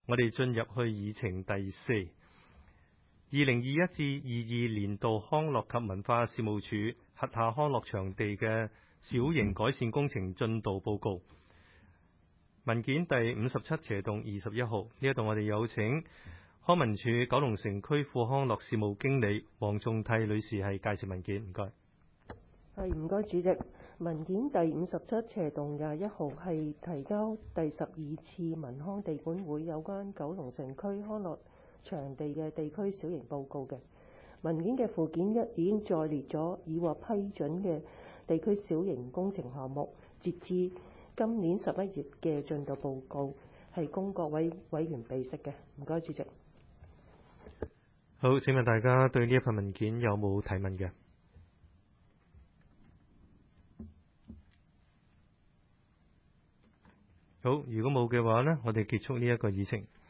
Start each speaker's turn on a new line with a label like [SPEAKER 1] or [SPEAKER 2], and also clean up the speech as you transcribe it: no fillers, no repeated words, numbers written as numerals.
[SPEAKER 1] 我哋進入去議程第4 2021至22年度康樂及文化事務署轄下康樂場地嘅小型改善工程進度報告文件第57/21號。呢一度我哋有請康文署九龍城區副康樂事務經理黃仲娣女士係介紹文件。唔該。
[SPEAKER 2] 唔該主席。文件第57/21號係提交第12次文康地管會有關九龍城區康樂場地嘅地區小型報告嘅。文件嘅附件1已經載列咗已獲批准嘅地區小型工程項目，截至今年11月嘅進度報告，係供各位委員備悉嘅。唔該主席。
[SPEAKER 1] 好，請問大家對呢一份文件有冇提問嘅？好，如果冇嘅話呢，我哋結束呢一個議程。